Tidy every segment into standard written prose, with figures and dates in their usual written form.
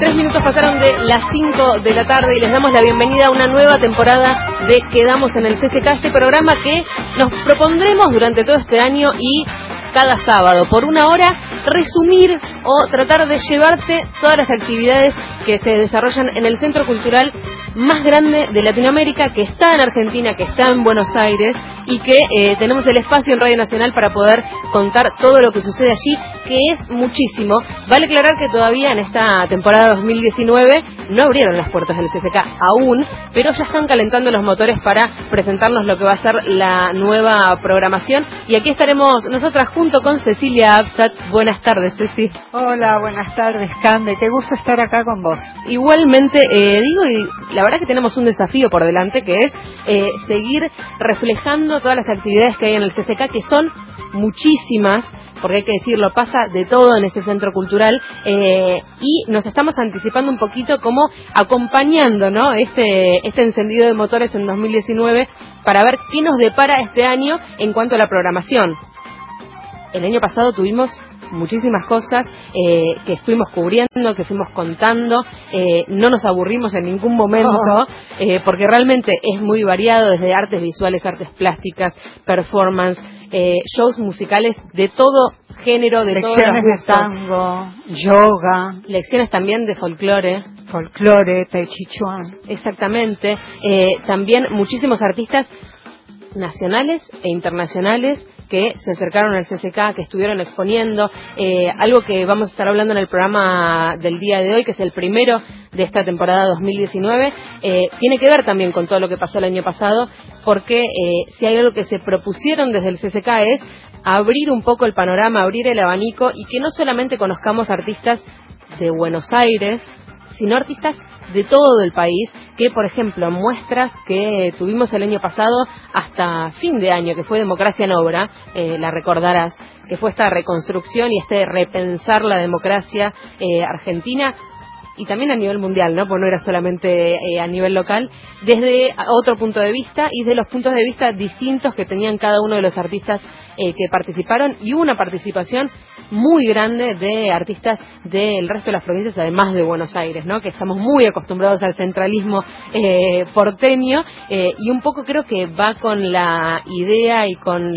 3 minutos pasaron de las 5 de la tarde y les damos la bienvenida a una nueva temporada de Quedamos en el CCK, este programa que nos propondremos durante todo este año y cada sábado, por una hora, resumir o tratar de llevarte todas las actividades que se desarrollan en el centro cultural más grande de Latinoamérica, que está en Argentina, que está en Buenos Aires, y que tenemos el espacio en Radio Nacional para poder contar todo lo que sucede allí, que es muchísimo. Vale aclarar que todavía en esta temporada 2019 no abrieron las puertas del CCK aún, pero ya están calentando los motores para presentarnos lo que va a ser la nueva programación, y aquí estaremos nosotras junto con Cecilia Absat. Buenas tardes, Ceci. Hola, buenas tardes, Cande, qué gusto estar acá con vos. Igualmente, digo, y la verdad que tenemos un desafío por delante, que es seguir reflejando todas las actividades que hay en el CCK, que son muchísimas, porque hay que decirlo, pasa de todo en ese centro cultural, y nos estamos anticipando un poquito como acompañando, ¿no?, este encendido de motores en 2019 para ver qué nos depara este año en cuanto a la programación. El año pasado tuvimos muchísimas cosas que estuvimos cubriendo, que fuimos contando, no nos aburrimos en ningún momento, porque realmente es muy variado, desde artes visuales, artes plásticas, performance, shows musicales de todo género, de todos los gustos. Lecciones de tango, yoga, lecciones también de folclore, tai chi chuan. Exactamente, también muchísimos artistas nacionales e internacionales que se acercaron al CCK, que estuvieron exponiendo, algo que vamos a estar hablando en el programa del día de hoy, que es el primero de esta temporada 2019, tiene que ver también con todo lo que pasó el año pasado, porque si hay algo que se propusieron desde el CCK es abrir un poco el panorama, abrir el abanico, y que no solamente conozcamos artistas de Buenos Aires, sino artistas de todo el país, que por ejemplo muestras que tuvimos el año pasado hasta fin de año, que fue Democracia en Obra, la recordarás, que fue esta reconstrucción y este repensar la democracia argentina, y también a nivel mundial, ¿no?, porque no era solamente a nivel local, desde otro punto de vista y de los puntos de vista distintos que tenían cada uno de los artistas que participaron, y hubo una participación muy grande de artistas del resto de las provincias, además de Buenos Aires, ¿no?, que estamos muy acostumbrados al centralismo porteño, y un poco creo que va con la idea y con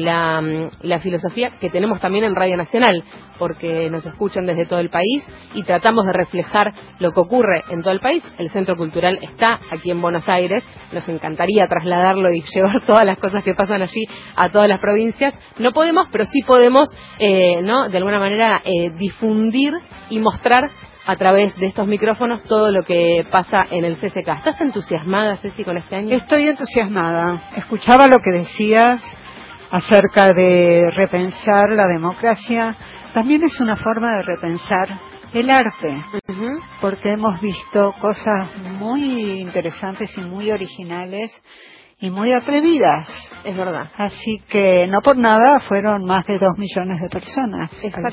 la filosofía que tenemos también en Radio Nacional, porque nos escuchan desde todo el país y tratamos de reflejar lo que ocurre en todo el país. El Centro Cultural está aquí en Buenos Aires, nos encantaría trasladarlo y llevar todas las cosas que pasan allí a todas las provincias. No podemos, pero sí podemos, ¿no?, de alguna manera difundir y mostrar a través de estos micrófonos todo lo que pasa en el CCK. ¿Estás entusiasmada, Ceci, con este año? Estoy entusiasmada. Escuchaba lo que decías acerca de repensar la democracia. También es una forma de repensar el arte, porque hemos visto cosas muy interesantes y muy originales y muy atrevidas. Es verdad. Así que no por nada fueron más de 2 millones de personas.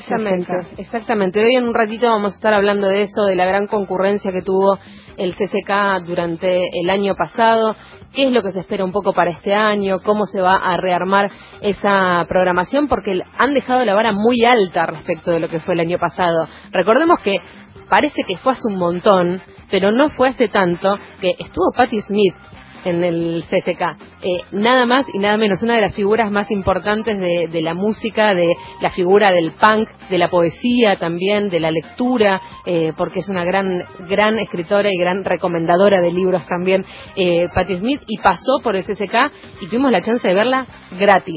Exactamente. Hoy en un ratito vamos a estar hablando de eso, de la gran concurrencia que tuvo el CCK durante el año pasado, qué es lo que se espera un poco para este año, cómo se va a rearmar esa programación, porque han dejado la vara muy alta respecto de lo que fue el año pasado. Recordemos que parece que fue hace un montón, pero no fue hace tanto, que estuvo Patti Smith en el CCK, nada más y nada menos, una de las figuras más importantes de la música, de la figura del punk, de la poesía también, de la lectura, porque es una gran escritora y gran recomendadora de libros también, Patti Smith, y pasó por el CCK y tuvimos la chance de verla gratis.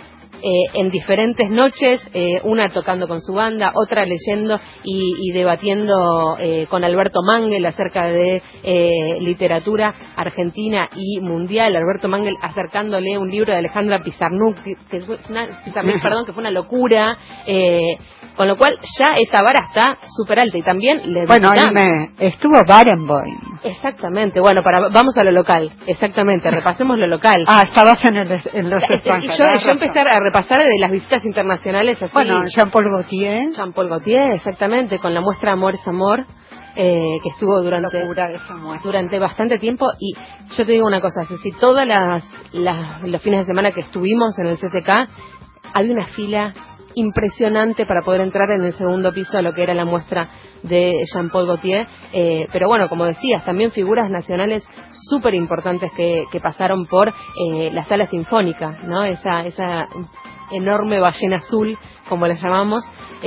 En diferentes noches, una tocando con su banda, otra leyendo y debatiendo con Alberto Mangel acerca de literatura argentina y mundial. Alberto Mangel acercándole un libro de Alejandra Pizarnik, que fue una locura, con lo cual ya esa vara está súper alta. Y también estuvo Barenboim. Exactamente, bueno, vamos a lo local, exactamente, repasemos lo local. Estabas en los extranjeros. Yo empecé a repasar de las visitas internacionales así. Bueno, Jean-Paul Gaultier, exactamente, con la muestra Amor es Amor, que estuvo durante bastante tiempo. Y yo te digo una cosa, si todas los fines de semana que estuvimos en el CCK, había una fila impresionante para poder entrar en el segundo piso a lo que era la muestra de Jean-Paul Gaultier, pero bueno, como decías, también figuras nacionales súper importantes que pasaron por la sala sinfónica, ¿no? Esa enorme ballena azul, como la llamamos,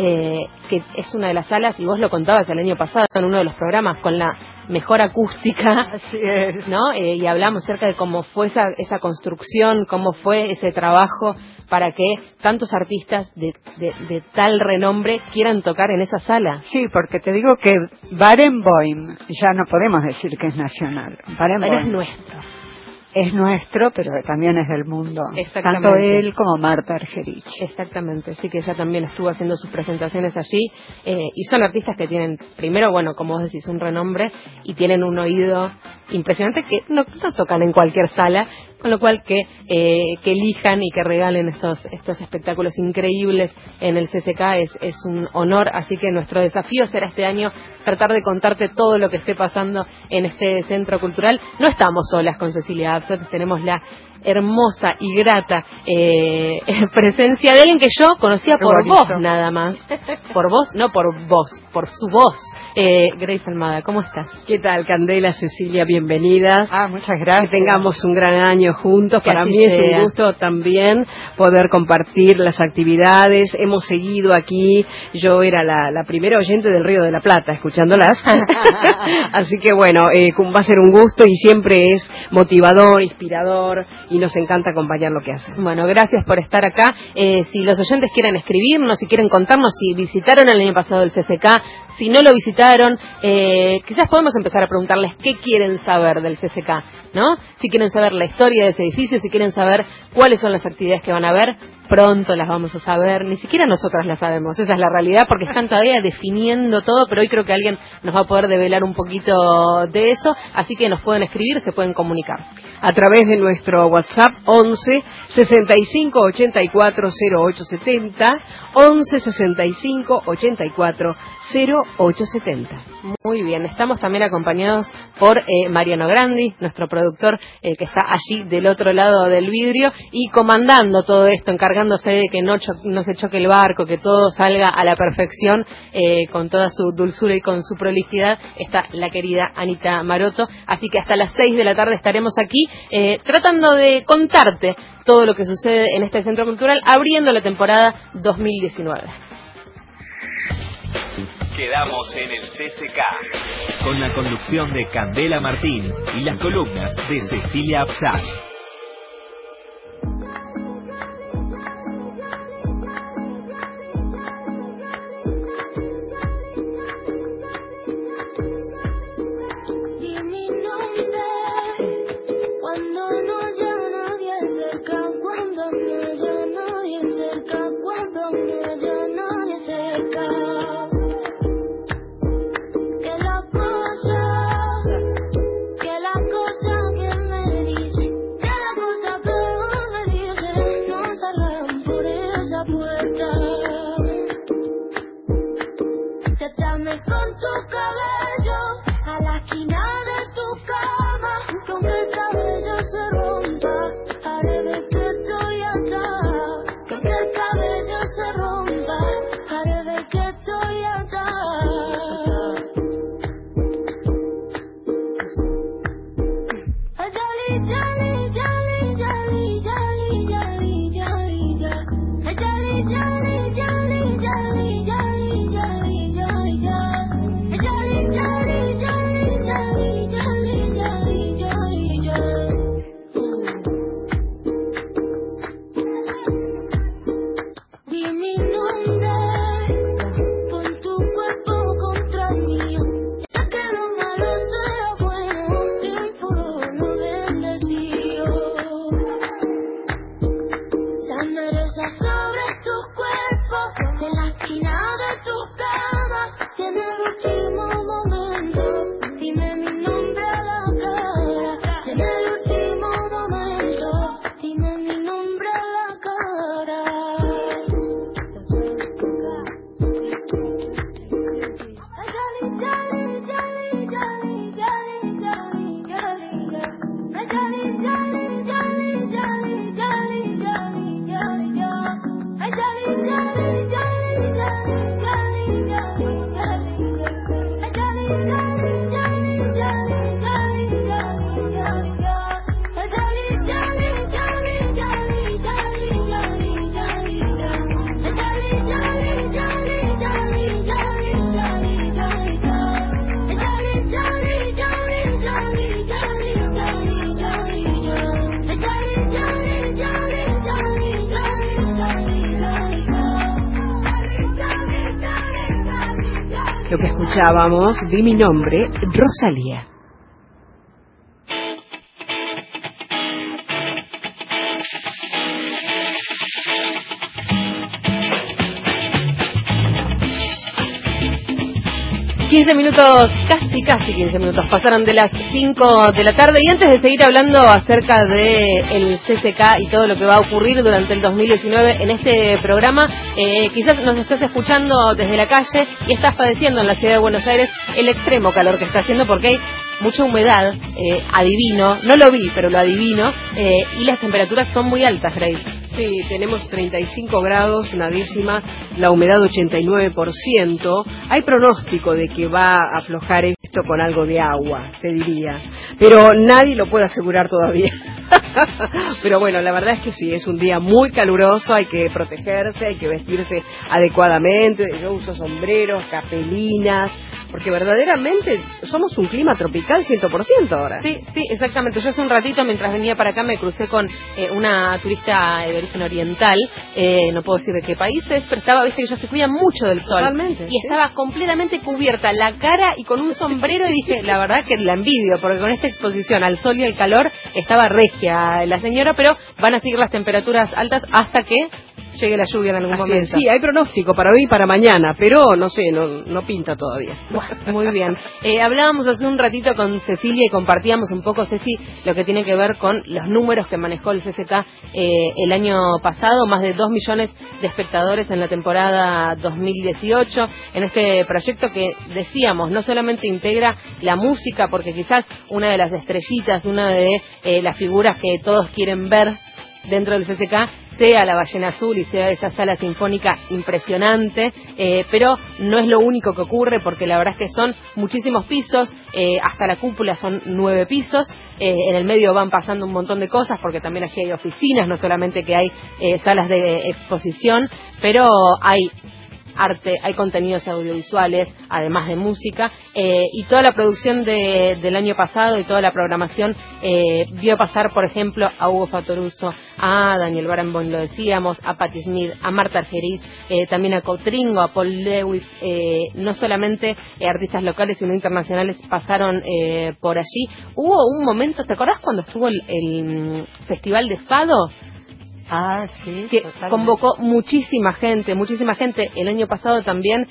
que es una de las salas, y vos lo contabas el año pasado en uno de los programas, con la mejor acústica. Así es. ¿No? Y hablamos acerca de cómo fue esa construcción, cómo fue ese trabajo para que tantos artistas de tal renombre quieran tocar en esa sala. Sí, porque te digo que Barenboim, ya no podemos decir que es nacional. Pero es nuestro. Es nuestro, pero también es del mundo. Exactamente. Tanto él como Marta Argerich. Exactamente, sí, que ella también estuvo haciendo sus presentaciones allí, y son artistas que tienen, primero, bueno, como vos decís, un renombre, y tienen un oído impresionante que no tocan en cualquier sala, con lo cual que elijan y que regalen estos espectáculos increíbles en el CCK es un honor, así que nuestro desafío será este año tratar de contarte todo lo que esté pasando en este centro cultural. No estamos solas con Cecilia Absat, tenemos la hermosa y grata presencia de alguien que yo conocía por voz nada más. Por voz, no por vos, por su voz. Grace Almada, ¿cómo estás? ¿Qué tal, Candela, Cecilia? Bienvenidas. Muchas gracias. Que tengamos un gran año juntos. Para mí es sea. un gusto también poder compartir las actividades. Hemos seguido aquí. Yo era la primera oyente del Río de la Plata, escuchándolas. Así que bueno, va a ser un gusto y siempre es motivador, inspirador, y nos encanta acompañar lo que hacen. Bueno, gracias por estar acá. Si los oyentes quieren escribirnos, si quieren contarnos si visitaron el año pasado el CCK, si no lo visitaron, quizás podemos empezar a preguntarles qué quieren saber del CCK, ¿no? Si quieren saber la historia de ese edificio, si quieren saber cuáles son las actividades que van a ver, pronto las vamos a saber, ni siquiera nosotras las sabemos, esa es la realidad, porque están todavía definiendo todo, pero hoy creo que alguien nos va a poder develar un poquito de eso, así que nos pueden escribir, se pueden comunicar. A través de nuestro WhatsApp 11 65 84 0870, 11 65 84 0870. Muy bien, estamos también acompañados por Mariano Grandi, nuestro productor, que está allí del otro lado del vidrio y comandando todo esto, encargándose de que no se choque el barco, que todo salga a la perfección, con toda su dulzura y con su prolijidad, está la querida Anita Maroto, así que hasta las 6 de la tarde estaremos aquí tratando de contarte todo lo que sucede en este centro cultural, abriendo la temporada 2019. Quedamos en el CCK con la conducción de Candela Martín y las columnas de Cecilia Absat. Que la cosa que me dice lo que escuchábamos, Di mi nombre, Rosalía. Casi 15 minutos pasaron de las 5 de la tarde, y antes de seguir hablando acerca de el CCK y todo lo que va a ocurrir durante el 2019 en este programa, quizás nos estás escuchando desde la calle y estás padeciendo en la ciudad de Buenos Aires el extremo calor que está haciendo, porque hay mucha humedad, adivino, no lo vi, pero lo adivino, y las temperaturas son muy altas, Grace. Sí, tenemos 35 grados, una décima, la humedad 89%. Hay pronóstico de que va a aflojar esto con algo de agua, te diría. Pero nadie lo puede asegurar todavía. Pero bueno, la verdad es que sí, es un día muy caluroso, hay que protegerse, hay que vestirse adecuadamente. Yo uso sombreros, capelinas, porque verdaderamente somos un clima tropical 100% ahora. Sí, exactamente. Yo hace un ratito, mientras venía para acá, me crucé con una turista de origen oriental, no puedo decir de qué países, pero estaba, viste que ellos se cuidan mucho del sol. Totalmente, y ¿sí? Estaba completamente cubierta la cara y con un sombrero, y dije, la verdad que la envidio, porque con esta exposición al sol y al calor estaba regia la señora, pero van a seguir las temperaturas altas hasta que llegue la lluvia en algún momento. Sí, hay pronóstico para hoy y para mañana, pero no sé, no pinta todavía. Muy bien. Hablábamos hace un ratito con Cecilia y compartíamos un poco, Ceci, lo que tiene que ver con los números que manejó el CCK el año pasado, más de 2 millones de espectadores en la temporada 2018, en este proyecto que decíamos, no solamente integra la música, porque quizás una de las estrellitas, una de las figuras que todos quieren ver dentro del CCK sea la Ballena Azul y sea esa sala sinfónica impresionante, pero no es lo único que ocurre, porque la verdad es que son muchísimos pisos, hasta la cúpula son 9 pisos, en el medio van pasando un montón de cosas, porque también allí hay oficinas, no solamente que hay salas de exposición, pero hay arte, hay contenidos audiovisuales, además de música, y toda la producción del año pasado y toda la programación vio pasar, por ejemplo, a Hugo Fattoruso, a Daniel Barenboim, lo decíamos, a Patti Smith, a Marta Argerich, también a Cotringo, a Paul Lewis, no solamente artistas locales sino internacionales pasaron por allí. Hubo un momento, ¿te acordás cuando estuvo el Festival de Fado? Ah, sí, que totalmente. convocó muchísima gente. El año pasado también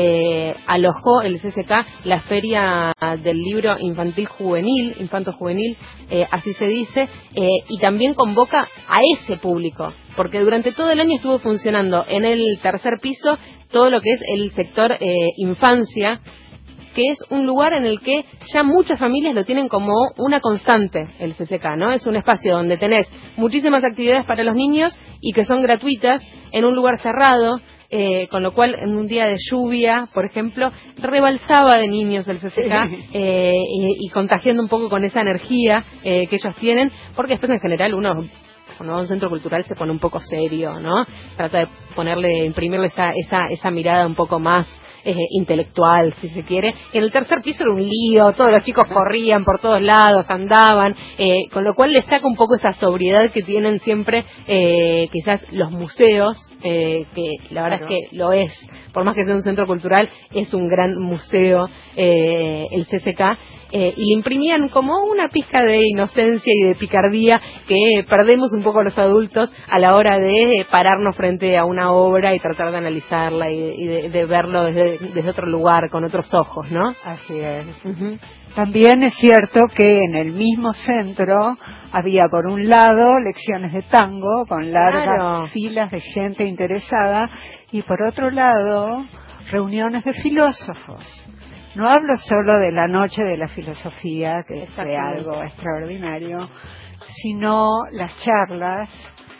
alojó el CCK la Feria del Libro Infanto-Juvenil, así se dice, y también convoca a ese público, porque durante todo el año estuvo funcionando en el tercer piso todo lo que es el sector infancia, que es un lugar en el que ya muchas familias lo tienen como una constante, el CCK, ¿no? Es un espacio donde tenés muchísimas actividades para los niños y que son gratuitas en un lugar cerrado, con lo cual en un día de lluvia, por ejemplo, rebalsaba de niños el CCK, y contagiando un poco con esa energía que ellos tienen, porque después en general uno, cuando va a un centro cultural, se pone un poco serio, ¿no? Trata de imprimirle esa mirada un poco más intelectual, si se quiere. En el tercer piso era un lío, todos los chicos corrían por todos lados, andaban, con lo cual le saca un poco esa sobriedad que tienen siempre quizás los museos, que la verdad es que lo es, por más que sea un centro cultural, es un gran museo el CCK, y le imprimían como una pizca de inocencia y de picardía que perdemos un poco los adultos a la hora de pararnos frente a una obra y tratar de analizarla y de verlo desde otro lugar, con otros ojos, ¿no? Así es. Uh-huh. También es cierto que en el mismo centro había, por un lado, lecciones de tango con largas filas de gente interesada, y por otro lado, reuniones de filósofos. No hablo solo de la noche de la filosofía, que fue algo extraordinario, sino las charlas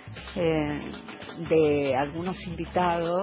de algunos invitados,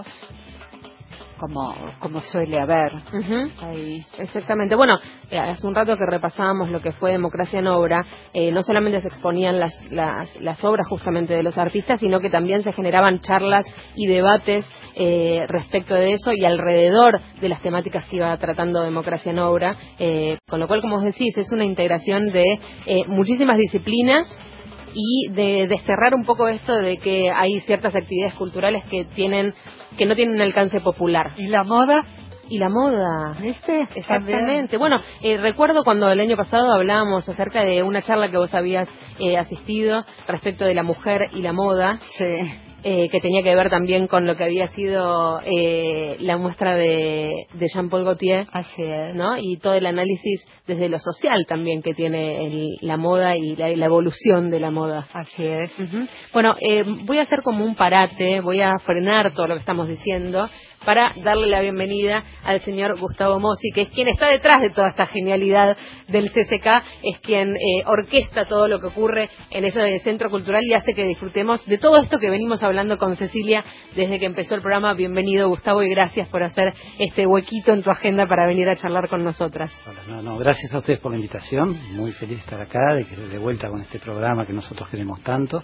como suele haber. Ahí. Exactamente. Bueno, hace un rato que repasábamos lo que fue Democracia en Obra, no solamente se exponían las obras justamente de los artistas, sino que también se generaban charlas y debates respecto de eso y alrededor de las temáticas que iba tratando Democracia en Obra, con lo cual, como vos decís, es una integración de muchísimas disciplinas y de desterrar un poco esto de que hay ciertas actividades culturales que no tienen un alcance popular. ¿Y la moda? Y la moda. ¿Viste? Exactamente. Bueno, recuerdo cuando el año pasado hablábamos acerca de una charla que vos habías asistido respecto de la mujer y la moda. Sí. Que tenía que ver también con lo que había sido la muestra de Jean-Paul Gaultier. Así es. ¿No? Y todo el análisis desde lo social también que tiene la moda y la evolución de la moda. Así es. Bueno, voy a hacer como un parate, voy a frenar todo lo que estamos diciendo para darle la bienvenida al señor Gustavo Mossi, que es quien está detrás de toda esta genialidad del CCK, es quien orquesta todo lo que ocurre en ese centro cultural y hace que disfrutemos de todo esto que venimos hablando con Cecilia desde que empezó el programa. Bienvenido, Gustavo, y gracias por hacer este huequito en tu agenda para venir a charlar con nosotras. Hola, gracias a ustedes por la invitación, muy feliz de estar acá, de vuelta con este programa que nosotros queremos tanto.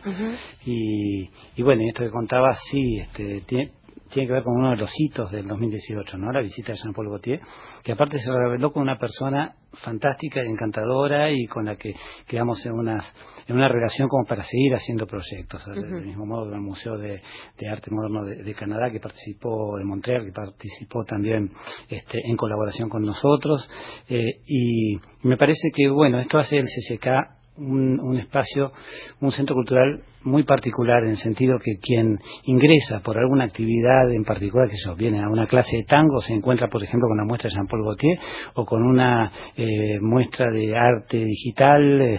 Y bueno, y esto que contaba, sí, tiene que ver con uno de los hitos del 2018, ¿no? La visita de Jean-Paul Gaultier, que aparte se reveló con una persona fantástica, encantadora y con la que quedamos en una relación como para seguir haciendo proyectos. Del mismo modo que el Museo de Arte Moderno de Canadá, que participó, de Montreal, que participó también en colaboración con nosotros. Y me parece que, bueno, esto hace el CCK un espacio, un centro cultural muy particular, en el sentido que quien ingresa por alguna actividad en particular, que viene a una clase de tango, se encuentra, por ejemplo, con la muestra de Jean-Paul Gaultier, o con una muestra de arte digital,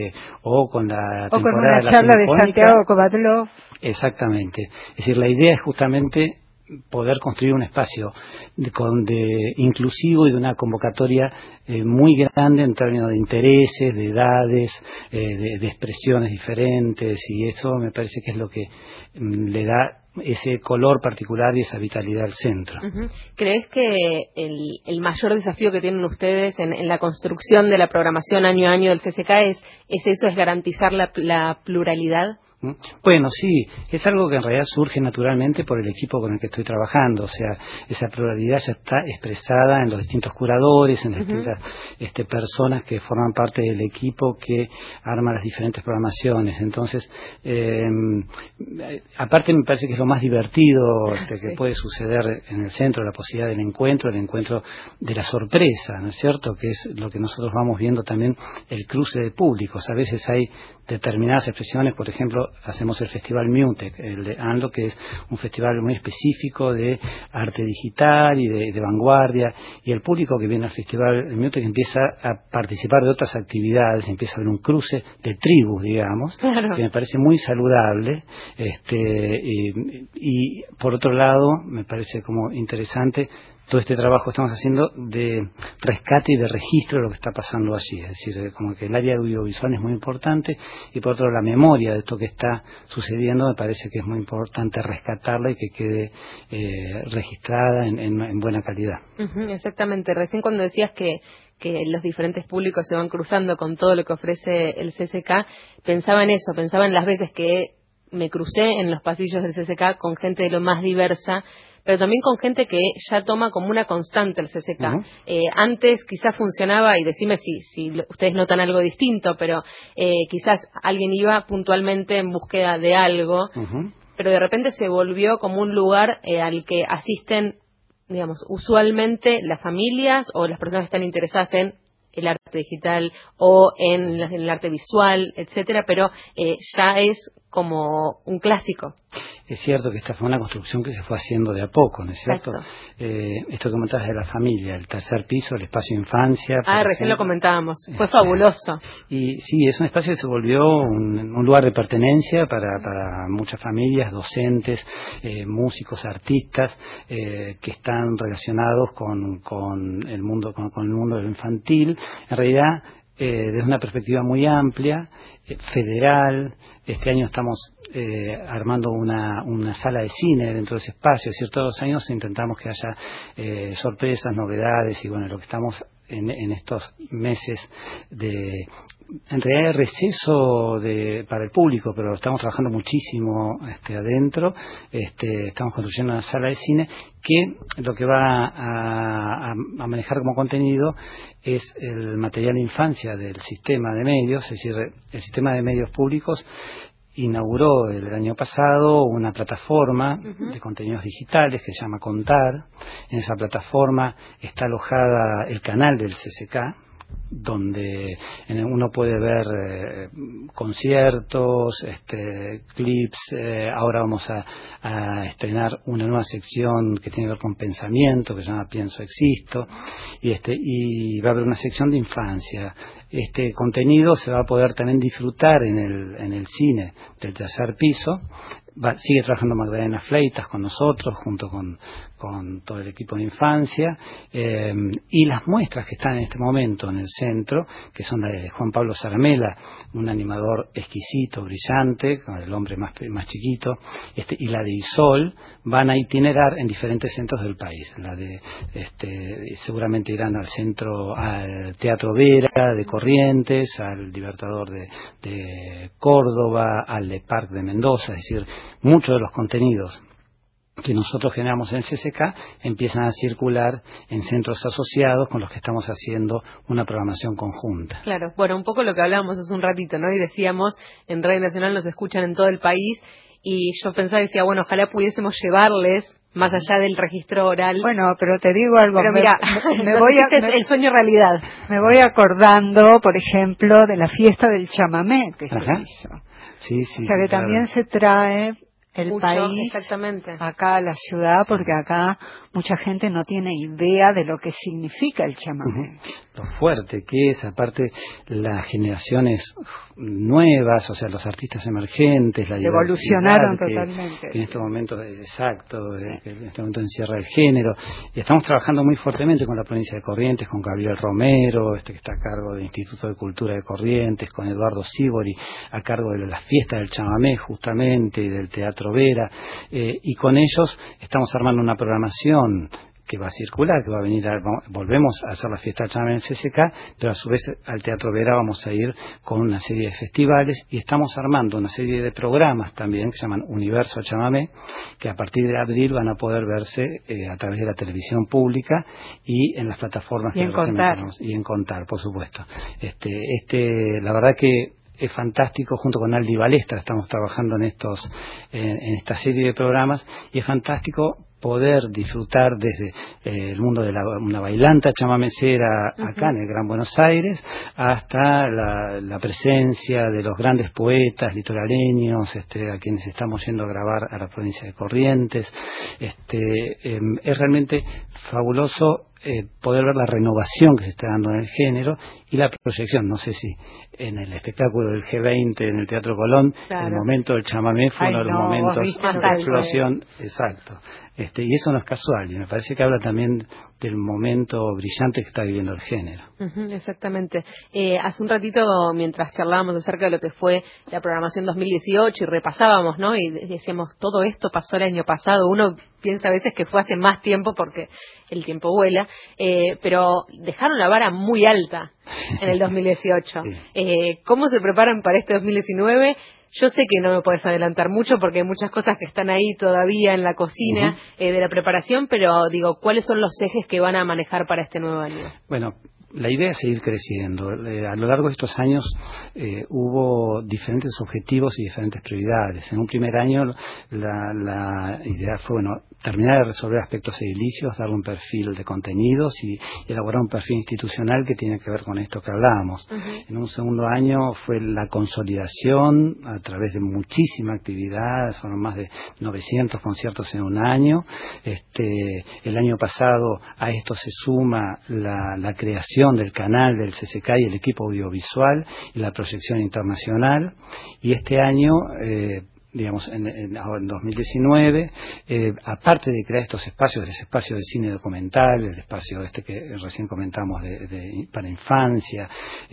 o con la o con una charla de Santiago Kovadlov. Exactamente. Es decir, la idea es justamente poder construir un espacio inclusivo y de una convocatoria muy grande en términos de intereses, de edades, de expresiones diferentes, y eso me parece que es lo que le da ese color particular y esa vitalidad al centro. ¿Crees que el mayor desafío que tienen ustedes en la construcción de la programación año a año del CCK es eso, es garantizar la pluralidad? Bueno, sí, es algo que en realidad surge naturalmente por el equipo con el que estoy trabajando, o sea, esa pluralidad ya está expresada en los distintos curadores, en las distintas personas que forman parte del equipo que arma las diferentes programaciones. Entonces, aparte me parece que es lo más divertido que puede suceder en el centro, la posibilidad del encuentro de la sorpresa, ¿no es cierto?, que es lo que nosotros vamos viendo también, el cruce de públicos. A veces hay determinadas expresiones, por ejemplo, hacemos el Festival Mutec, el de ANLO, que es un festival muy específico de arte digital y de vanguardia, y el público que viene al Festival Mutec empieza a participar de otras actividades, empieza a haber un cruce de tribus, digamos, que me parece muy saludable, y por otro lado me parece como interesante todo este trabajo que estamos haciendo de rescate y de registro de lo que está pasando allí. Es decir, como que el área audiovisual es muy importante, y por otro la memoria de esto que está sucediendo me parece que es muy importante rescatarla y que quede registrada en buena calidad. Exactamente. Recién cuando decías que los diferentes públicos se van cruzando con todo lo que ofrece el CCK, pensaba en eso, pensaba en las veces que me crucé en los pasillos del CCK con gente de lo más diversa, pero también con gente que ya toma como una constante el CCK. Antes quizás funcionaba, y decime si ustedes notan algo distinto, pero quizás alguien iba puntualmente en búsqueda de algo, pero de repente se volvió como un lugar al que asisten, digamos, usualmente las familias o las personas que están interesadas en el arte digital o en el arte visual, etcétera, pero ya es como un clásico. Es cierto que esta fue una construcción que se fue haciendo de a poco, ¿no es cierto? Esto que comentabas de la familia, el tercer piso, el espacio infancia. Recién lo comentábamos, fue fabuloso. Y sí, es un espacio que se volvió un lugar de pertenencia para muchas familias, docentes, músicos, artistas, que están relacionados con el mundo de lo infantil. En realidad, desde una perspectiva muy amplia, federal. Este año estamos armando una sala de cine dentro de ese espacio. Es decir, todos los años intentamos que haya sorpresas, novedades, y bueno, lo que estamos en estos meses en realidad de receso para el público, pero estamos trabajando muchísimo adentro. Estamos construyendo una sala de cine que lo que va a manejar como contenido es el material de infancia del sistema de medios, es decir, el sistema de medios públicos inauguró el año pasado una plataforma de contenidos digitales que se llama Contar. En esa plataforma está alojada el canal del CCK, donde uno puede ver conciertos, clips. Ahora vamos a estrenar una nueva sección que tiene que ver con pensamiento, que se llama Pienso Existo, y va a haber una sección de infancia. Este contenido se va a poder también disfrutar en el cine del tercer piso. Sigue trabajando Magdalena Fleitas con nosotros, junto con todo el equipo de infancia, y las muestras que están en este momento en el centro, que son la de Juan Pablo Zaramela, un animador exquisito, brillante, con el hombre más chiquito, y la de Isol, van a itinerar en diferentes centros del país. La de seguramente irán al Teatro Vera de Corrientes, al Libertador de Córdoba, al Le Parc de Mendoza. Es decir, muchos de los contenidos que nosotros generamos en CCK empiezan a circular en centros asociados con los que estamos haciendo una programación conjunta. Claro, bueno, un poco lo que hablábamos hace un ratito, ¿no? Y decíamos, en Radio Nacional nos escuchan en todo el país, y yo pensaba y decía, bueno, ojalá pudiésemos llevarles más allá del registro oral. Bueno, pero te digo algo. Pero mira, el sueño realidad. Me voy acordando, por ejemplo, de la fiesta del chamamé que se hizo. Sí, o sea que también se trae el mucho, país acá a la ciudad, porque acá mucha gente no tiene idea de lo que significa el chamamé. Lo fuerte que es, aparte las generaciones nuevas, o sea, los artistas emergentes, la evolucionaron totalmente. Que en este momento, que en este momento encierra el género. Y estamos trabajando muy fuertemente con la provincia de Corrientes, con Gabriel Romero, que está a cargo del Instituto de Cultura de Corrientes, con Eduardo Sibori, a cargo de las fiestas del chamamé, justamente, y del Teatro Vera, y con ellos estamos armando una programación que va a circular, que va a venir, volvemos a hacer la fiesta del chamamé en CCK, pero a su vez al Teatro Vera vamos a ir con una serie de festivales, y estamos armando una serie de programas también que se llaman Universo Chamamé, que a partir de abril van a poder verse a través de la televisión pública y en las plataformas y que mencionamos, y en Contar, por supuesto. La verdad que es fantástico. Junto con Aldi Balestra estamos trabajando en esta serie de programas, y es fantástico poder disfrutar desde el mundo de una bailanta chamamecera acá en el Gran Buenos Aires, hasta la presencia de los grandes poetas litoraleños, a quienes estamos yendo a grabar a la provincia de Corrientes. Es realmente fabuloso poder ver la renovación que se está dando en el género y la proyección. No sé si en el espectáculo del G20 en el Teatro Colón, el momento del chamamé fue uno de los momentos de explosión. Exacto. Y eso no es casual, y me parece que habla también del momento brillante que está viviendo el género. Exactamente. Hace un ratito, mientras charlábamos acerca de lo que fue la programación 2018 y repasábamos, ¿no? Y decíamos, todo esto pasó el año pasado. Uno piensa a veces que fue hace más tiempo porque el tiempo vuela, pero dejaron la vara muy alta en el 2018. Sí. ¿Cómo se preparan para este 2019? Yo sé que no me puedes adelantar mucho porque hay muchas cosas que están ahí todavía en la cocina de la preparación, pero digo, ¿cuáles son los ejes que van a manejar para este nuevo año? Bueno, la idea es seguir creciendo. A lo largo de estos años hubo diferentes objetivos y diferentes prioridades. En un primer año la idea fue, terminar de resolver aspectos edilicios, dar un perfil de contenidos y elaborar un perfil institucional que tiene que ver con esto que hablábamos. En un segundo año fue la consolidación a través de muchísima actividad, fueron más de 900 conciertos en un año. El año pasado a esto se suma la creación del canal del CCK y el equipo audiovisual y la proyección internacional, y este año en 2019, aparte de crear estos espacios, el espacio de cine documental, el espacio que recién comentamos para infancia,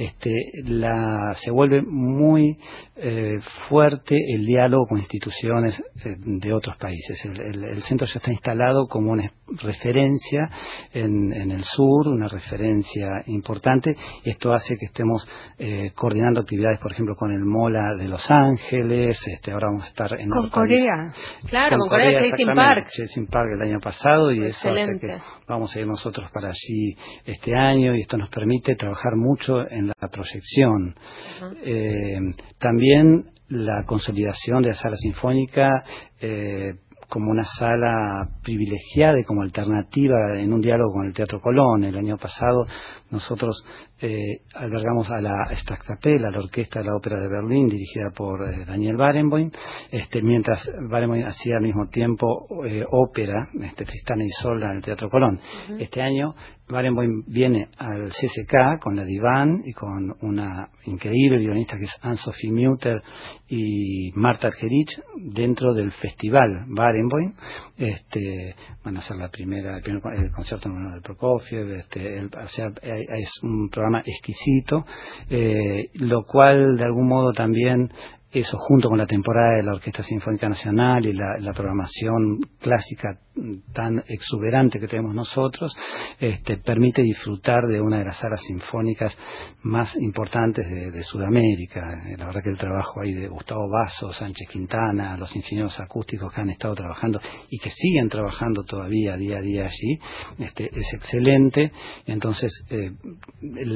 se vuelve muy fuerte el diálogo con instituciones de otros países. El centro ya está instalado como una referencia en el sur, una referencia importante, y esto hace que estemos coordinando actividades, por ejemplo, con el MOLA de Los Ángeles. Ahora vamos a estar en con Corea. Claro, con Corea, Chasing Park. Chasing Park el año pasado, y excelente. Eso hace que vamos a ir nosotros para allí este año, y esto nos permite trabajar mucho en la proyección. También la consolidación de la sala sinfónica como una sala privilegiada y como alternativa en un diálogo con el Teatro Colón. El año pasado nosotros albergamos a la Staatskapelle, a la orquesta de la Ópera de Berlín, dirigida por Daniel Barenboim, mientras Barenboim hacía al mismo tiempo ópera, Tristana y Isolda, en el Teatro Colón. Uh-huh. Este año Barenboim viene al CCK con la Divan y con una increíble violinista que es Anne-Sophie Mutter y Marta Argerich dentro del festival Barenboim. Van a hacer el primer concierto en honor de Prokofiev. Es un programa exquisito, lo cual de algún modo también, eso junto con la temporada de la Orquesta Sinfónica Nacional y la programación clásica tan exuberante que tenemos nosotros, permite disfrutar de una de las salas sinfónicas más importantes de Sudamérica. La verdad que el trabajo ahí de Gustavo Basso, Sánchez Quintana, los ingenieros acústicos que han estado trabajando y que siguen trabajando todavía día a día allí, es excelente. Entonces el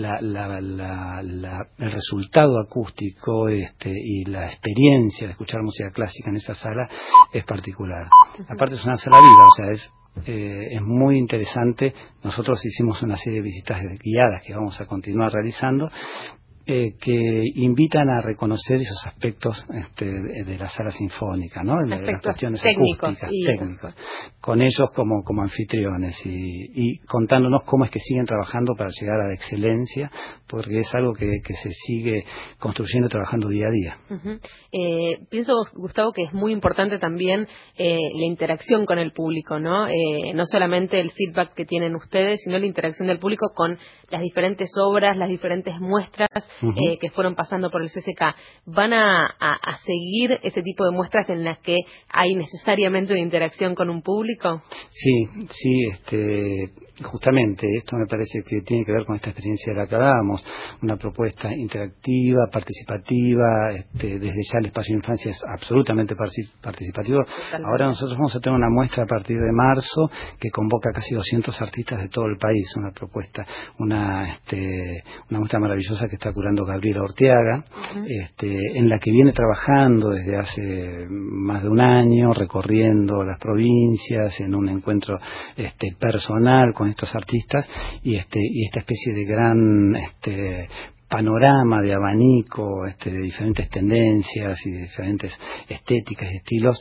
resultado acústico y la experiencia de escuchar música clásica en esa sala es particular. Aparte es una sala viva, o sea, es muy interesante. Nosotros hicimos una serie de visitas guiadas que vamos a continuar realizando, que invitan a reconocer esos aspectos de la sala sinfónica, ¿no? De las cuestiones técnicas, con ellos como anfitriones y contándonos cómo es que siguen trabajando para llegar a la excelencia, porque es algo que se sigue construyendo y trabajando día a día. Uh-huh. Pienso, Gustavo, que es muy importante también la interacción con el público, ¿no? No solamente el feedback que tienen ustedes, sino la interacción del público con las diferentes obras, las diferentes muestras que fueron pasando por el CCK. ¿Van a seguir ese tipo de muestras en las que hay necesariamente una interacción con un público? Sí, justamente esto me parece que tiene que ver con esta experiencia de la que hablábamos, una propuesta interactiva, participativa. Desde ya el espacio de infancia es absolutamente participativo. Totalmente. Ahora nosotros vamos a tener una muestra a partir de marzo que convoca casi 200 artistas de todo el país, una propuesta, una muestra maravillosa que está curando Gabriela Orteaga, en la que viene trabajando desde hace más de un año, recorriendo las provincias en un encuentro personal con estos artistas y esta especie de gran panorama de abanico de diferentes tendencias y de diferentes estéticas y estilos,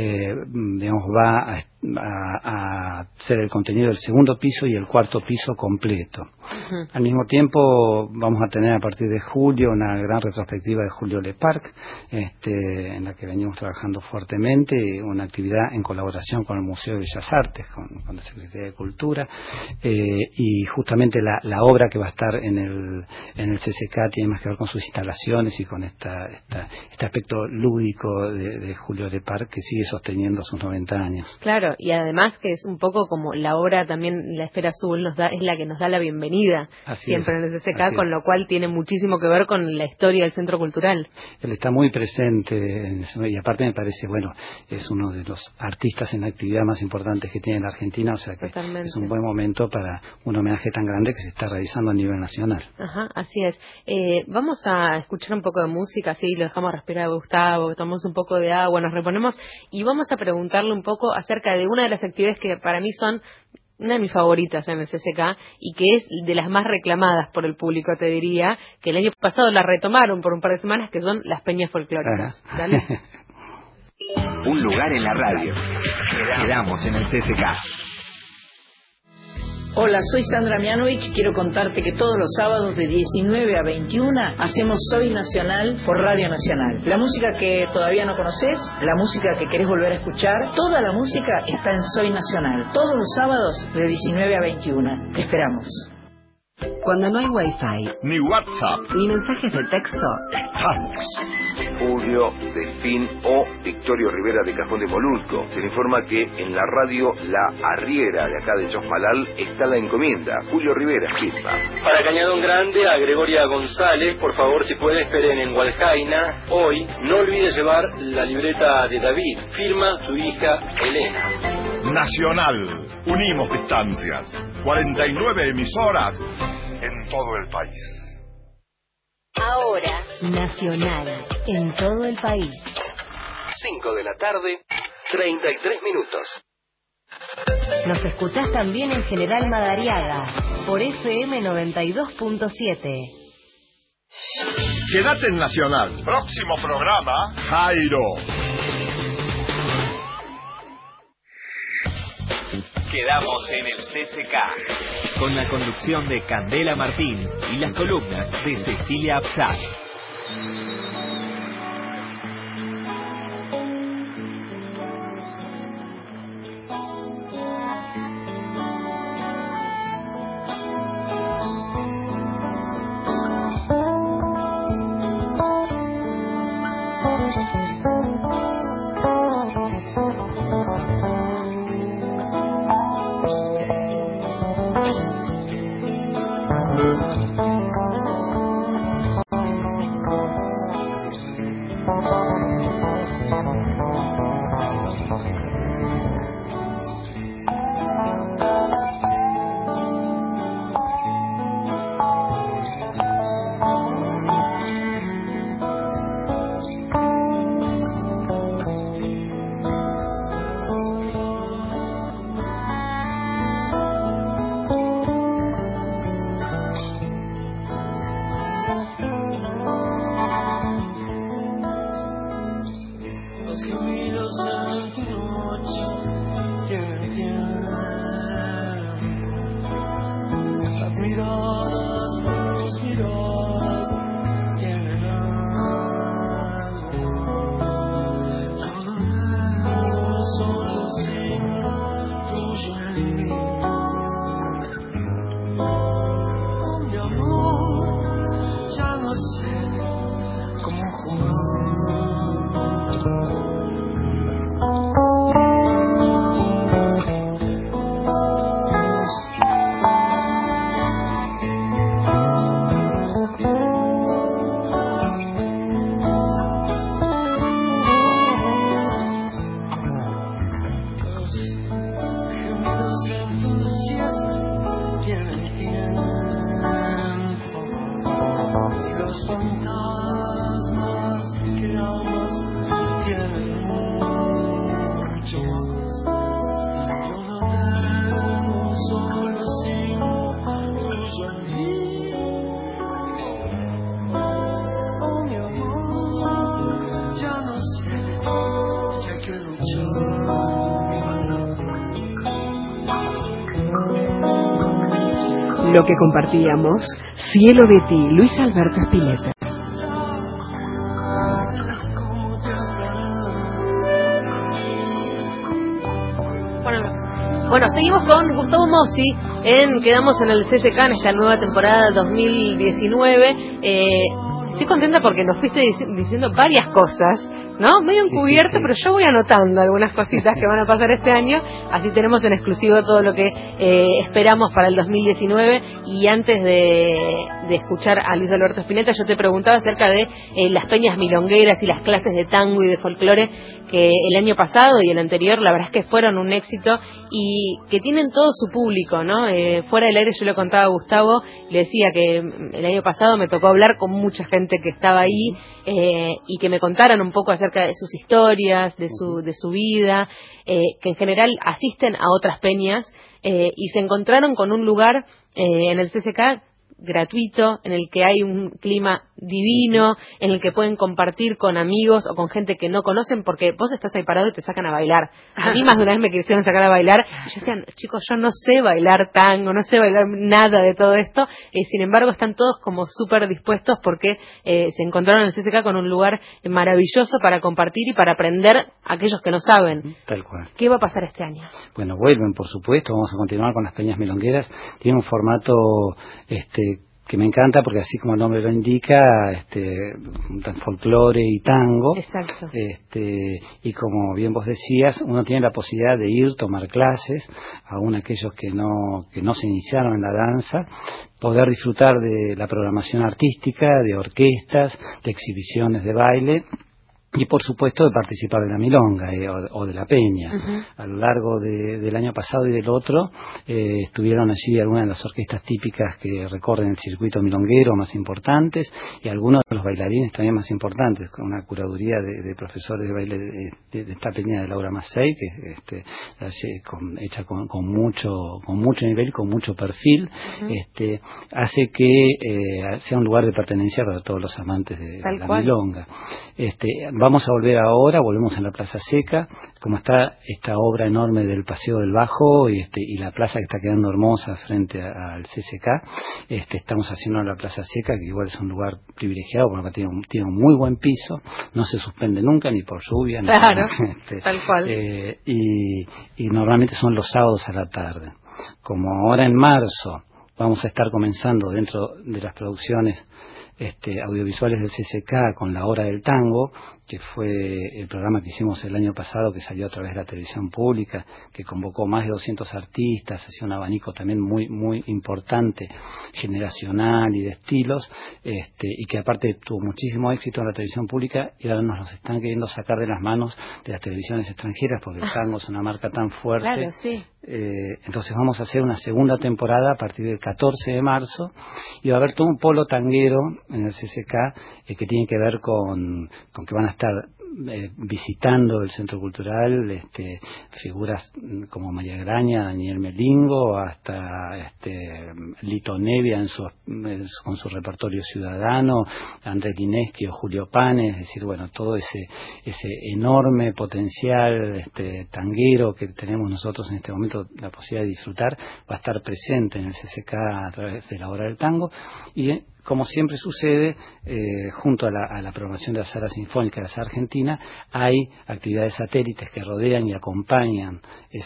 va a ser el contenido del segundo piso y el cuarto piso completo. Uh-huh. Al mismo tiempo vamos a tener a partir de julio una gran retrospectiva de Julio Leparc, en la que venimos trabajando fuertemente, una actividad en colaboración con el Museo de Bellas Artes, con la Secretaría de Cultura, y justamente la obra que va a estar en el CCK tiene más que ver con sus instalaciones y con este aspecto lúdico de Julio Leparc, que sigue sosteniendo sus 90 años. Claro, y además que es un poco como la obra también, La Esfera Azul, es la que nos da la bienvenida siempre en el CCK, con lo cual tiene muchísimo que ver con la historia del Centro Cultural. Él está muy presente y aparte me parece, es uno de los artistas en actividad más importantes que tiene la Argentina, o sea que totalmente. Es un buen momento para un homenaje tan grande que se está realizando a nivel nacional. Ajá, así es. Vamos a escuchar un poco de música, así lo dejamos respirar a Gustavo, tomamos un poco de agua, nos reponemos y vamos a preguntarle un poco acerca de una de las actividades que para mí son una de mis favoritas en el CCK y que es de las más reclamadas por el público, te diría, que el año pasado la retomaron por un par de semanas, que son las peñas folclóricas. ¿Dale? Un lugar en la radio. Quedamos en el CCK. Hola, soy Sandra Mianovich. Quiero contarte que todos los sábados de 19 a 21 hacemos Soy Nacional por Radio Nacional. La música que todavía no conoces, la música que querés volver a escuchar, toda la música está en Soy Nacional. Todos los sábados de 19 a 21. Te esperamos. Cuando no hay wifi, ni WhatsApp, ni mensajes de texto, estamos. Julio Delfín o Victorio Rivera de Cajón de Molulco. Se le informa que en la radio La Arriera de acá de Chosmalal está la encomienda. Julio Rivera, firma. Para Cañadón Grande, a Gregoria González, por favor, si puede, esperen en Hualjaina. Hoy, no olvide llevar la libreta de David. Firma su hija Elena. Nacional. Unimos distancias. 49 emisoras en todo el país. Ahora, Nacional, en todo el país. 5 de la tarde, 33 minutos. Nos escuchás también en General Madariaga, por FM 92.7. Quédate en Nacional. Próximo programa, Jairo. Quedamos en el CCK, con la conducción de Candela Martín y las columnas de Cecilia Absat. Lo que compartíamos, Cielo de ti, Luis Alberto Spinetta. Bueno, seguimos con Gustavo Mossi Quedamos en el CCK en esta nueva temporada 2019. Estoy contenta porque nos fuiste diciendo varias cosas, ¿no? Medio encubierto, sí. Pero yo voy anotando algunas cositas que van a pasar este año, así tenemos en exclusivo todo lo que esperamos para el 2019. Y antes de escuchar a Luis Alberto Spinetta, yo te preguntaba acerca de las peñas milongueras y las clases de tango y de folclore que el año pasado y el anterior, la verdad es que fueron un éxito y que tienen todo su público, ¿no? Fuera del aire yo le contaba a Gustavo, le decía que el año pasado me tocó hablar con mucha gente que estaba ahí y que me contaran un poco acerca de sus historias, de su vida, que en general asisten a otras peñas y se encontraron con un lugar en el CCK gratuito, en el que hay un clima divino, en el que pueden compartir con amigos o con gente que no conocen, porque vos estás ahí parado y te sacan a bailar. A mí más de una vez me quisieron sacar a bailar y yo decía, chicos, yo no sé bailar tango, no sé bailar nada de todo esto, sin embargo están todos como súper dispuestos porque se encontraron en el CCK con un lugar maravilloso para compartir y para aprender aquellos que no saben. Tal cual. ¿Qué va a pasar este año? Bueno, vuelven, por supuesto, vamos a continuar con las peñas milongueras. Tiene un formato que me encanta porque así como el nombre lo indica, folclore y tango. Exacto. Y como bien vos decías, uno tiene la posibilidad de ir, tomar clases, aún aquellos que no se iniciaron en la danza, poder disfrutar de la programación artística, de orquestas, de exhibiciones de baile. y por supuesto de participar de la milonga o de la peña. A lo largo del año pasado y del otro estuvieron allí algunas de las orquestas típicas que recorren el circuito milonguero más importantes y algunos de los bailarines también más importantes, con una curaduría de profesores de baile de esta peña de Laura Massey, que hecha con mucho nivel, con mucho perfil, hace que sea un lugar de pertenencia para todos los amantes de la milonga. Vamos a volver ahora, volvemos en la Plaza Seca, como está esta obra enorme del Paseo del Bajo y la plaza que está quedando hermosa frente al CCK. Estamos haciendo la Plaza Seca, que igual es un lugar privilegiado porque tiene un muy buen piso, no se suspende nunca ni por lluvia, claro, tal cual. Y normalmente son los sábados a la tarde. Como ahora en marzo vamos a estar comenzando dentro de las producciones audiovisuales del CCK con La Hora del Tango, que fue el programa que hicimos el año pasado, que salió a través de la televisión pública, que convocó más de 200 artistas, hacía un abanico también muy muy importante, generacional y de estilos, y que aparte tuvo muchísimo éxito en la televisión pública, y ahora nos los están queriendo sacar de las manos de las televisiones extranjeras, porque el tango es una marca tan fuerte. Claro, sí. Entonces vamos a hacer una segunda temporada a partir del 14 de marzo, y va a haber todo un polo tanguero en el CCK que tiene que ver con que van a estar visitando el Centro Cultural figuras como María Graña, Daniel Melingo, hasta Lito Nevia con su repertorio ciudadano, André Lineschi o Julio Panes, es decir, bueno, todo ese enorme potencial tanguero que tenemos nosotros en este momento la posibilidad de disfrutar, va a estar presente en el CCK a través de La Hora del Tango. Y como siempre sucede, junto a la programación de la Sala Sinfónica de la Sala Argentina, hay actividades satélites que rodean y acompañan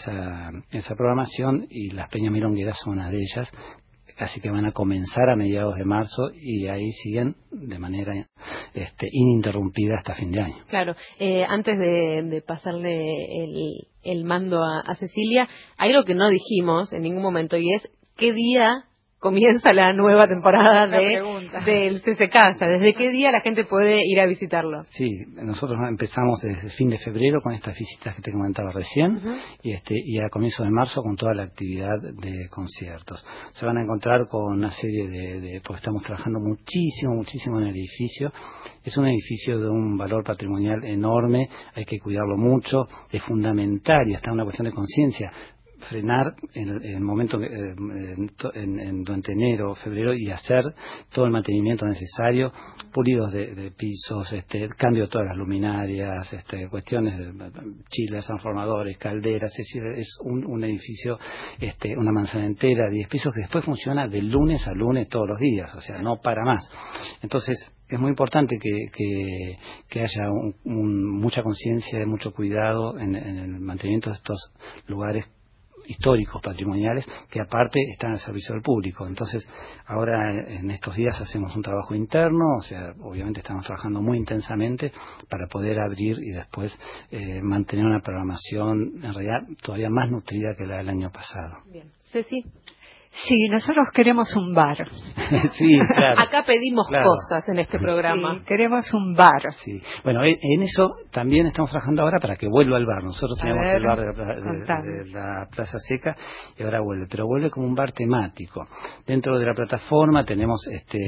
esa programación, y las peñas milongueras son una de ellas, así que van a comenzar a mediados de marzo y ahí siguen de manera ininterrumpida hasta fin de año. Claro, antes de pasarle el mando a Cecilia, hay algo que no dijimos en ningún momento, y es ¿qué día comienza la nueva temporada del CCK? O sea, ¿desde qué día la gente puede ir a visitarlo? Sí, nosotros empezamos desde el fin de febrero con estas visitas que te comentaba recién, y a comienzo de marzo con toda la actividad de conciertos. Se van a encontrar con una serie porque estamos trabajando muchísimo en el edificio. Es un edificio de un valor patrimonial enorme, hay que cuidarlo mucho, es fundamental, y hasta una cuestión de conciencia, frenar en el momento durante enero, febrero, y hacer todo el mantenimiento necesario, pulidos de pisos, cambio de todas las luminarias, cuestiones de chiles, transformadores, calderas, es decir, es un edificio, una manzana entera, 10 pisos, que después funciona de lunes a lunes todos los días, o sea, no para más. Entonces es muy importante que haya mucha conciencia y mucho cuidado en el mantenimiento de estos lugares históricos, patrimoniales, que aparte están al servicio del público. Entonces, ahora en estos días hacemos un trabajo interno, o sea, obviamente estamos trabajando muy intensamente para poder abrir y después mantener una programación en realidad todavía más nutrida que la del año pasado. Bien. Ceci. Sí, nosotros queremos un bar. Sí, claro. Acá pedimos cosas en este programa. Sí, queremos un bar. Sí. Bueno, en eso también estamos trabajando ahora para que vuelva el bar. Nosotros teníamos el bar de la Plaza Seca y ahora vuelve, pero vuelve como un bar temático. Dentro de la plataforma tenemos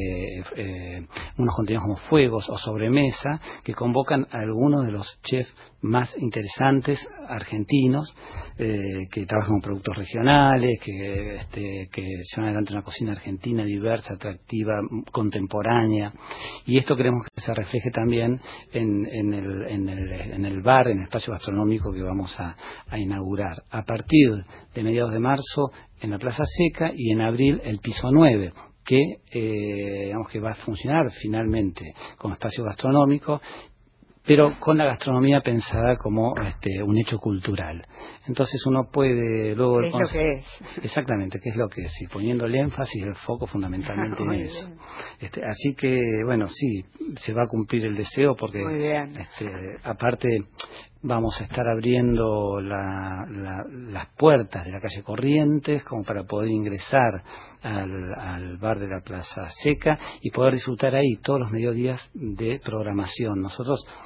unos contenidos como fuegos o sobremesa que convocan a algunos de los chefs más interesantes argentinos que trabajan con productos regionales, que llevan adelante una cocina argentina diversa, atractiva, contemporánea, y esto queremos que se refleje también en el bar, en el espacio gastronómico que vamos a inaugurar a partir de mediados de marzo en la Plaza Seca, y en abril el piso 9, que digamos que va a funcionar finalmente como espacio gastronómico, pero con la gastronomía pensada como un hecho cultural. Entonces uno puede luego... Es lo que es. Exactamente, que es lo que es, y poniendo el énfasis, el foco fundamentalmente en eso. Así que, bueno, sí, se va a cumplir el deseo porque, aparte, vamos a estar abriendo las puertas de la calle Corrientes como para poder ingresar al bar de la Plaza Seca y poder disfrutar ahí todos los mediodías de programación. Nosotros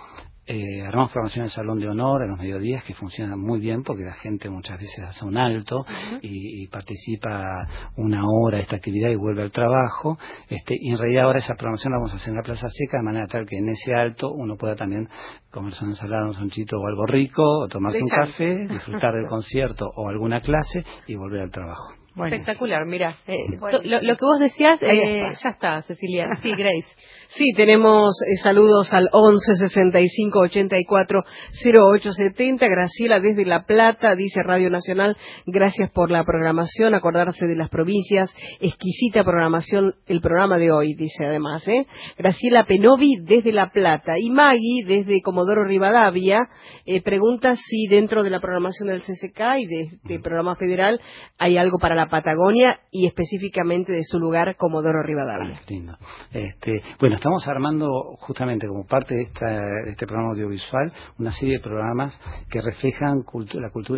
Armamos programación en el Salón de Honor a los mediodías, que funciona muy bien porque la gente muchas veces hace un alto y participa una hora de esta actividad y vuelve al trabajo. Y en realidad ahora esa programación la vamos a hacer en la Plaza Seca, de manera tal que en ese alto uno pueda también comerse una ensalada, un sonchito o algo rico, o tomarse un café, disfrutar del concierto o alguna clase y volver al trabajo. Bueno. Espectacular, mira. Lo que vos decías, ya está, Cecilia. Sí, Grace. Sí, tenemos saludos al 11 65 84 08 70. Graciela desde La Plata dice: Radio Nacional, gracias por la programación, acordarse de las provincias, exquisita programación el programa de hoy, dice además. Graciela Penovi desde La Plata. Y Maggie desde Comodoro Rivadavia pregunta si dentro de la programación del CCK y de programa federal hay algo para la Patagonia y específicamente de su lugar, Comodoro Rivadavia. Lindo. Bueno, estamos armando justamente como parte de este programa audiovisual una serie de programas que reflejan la cultura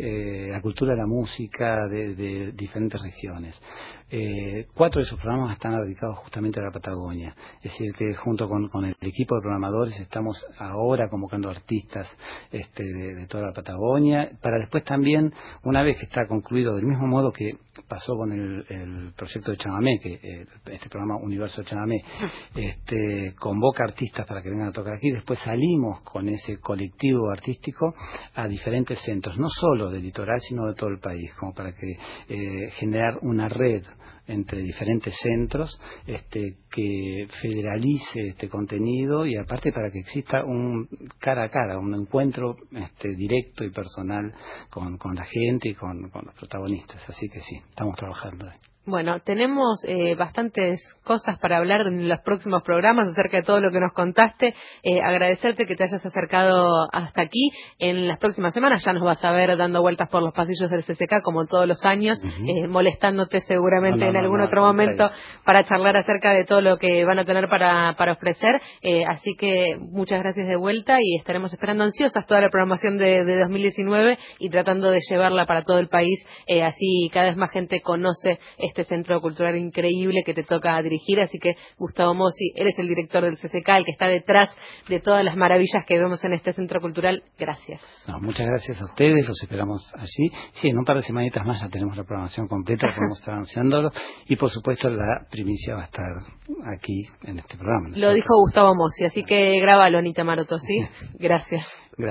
y la música de diferentes regiones. 4 de esos programas están dedicados justamente a la Patagonia. Es decir, que junto con el equipo de programadores estamos ahora convocando artistas de toda la Patagonia, para después también, una vez que está concluido, del mismo modo que pasó con el proyecto de Chamamé, que este programa Universo Chamamé convoca artistas para que vengan a tocar aquí. Después salimos con ese colectivo artístico a diferentes centros, no solo del litoral, sino de todo el país, como para que generar una red entre diferentes centros que federalice este contenido y aparte para que exista un cara a cara, un encuentro directo y personal con la gente y con los protagonistas. Así que sí, estamos trabajando. Bueno, tenemos bastantes cosas para hablar en los próximos programas acerca de todo lo que nos contaste. Agradecerte que te hayas acercado hasta aquí. En las próximas semanas ya nos vas a ver dando vueltas por los pasillos del CCK como todos los años, molestándote seguramente en algún otro momento para charlar acerca de todo lo que van a tener para ofrecer. Así que muchas gracias de vuelta y estaremos esperando ansiosas toda la programación de 2019 y tratando de llevarla para todo el país. Así cada vez más gente conoce este centro cultural increíble que te toca dirigir. Así que Gustavo Mossi, él es el director del CCK, el que está detrás de todas las maravillas que vemos en este centro cultural. Gracias. Muchas gracias a ustedes, los esperamos allí. Sí, en un par de semanitas más ya tenemos la programación completa, podemos estar anunciándolo y por supuesto la primicia va a estar aquí en este programa, ¿no? Lo dijo Gustavo Mossi, así que grábalo, Anita Maroto, ¿sí? Gracias.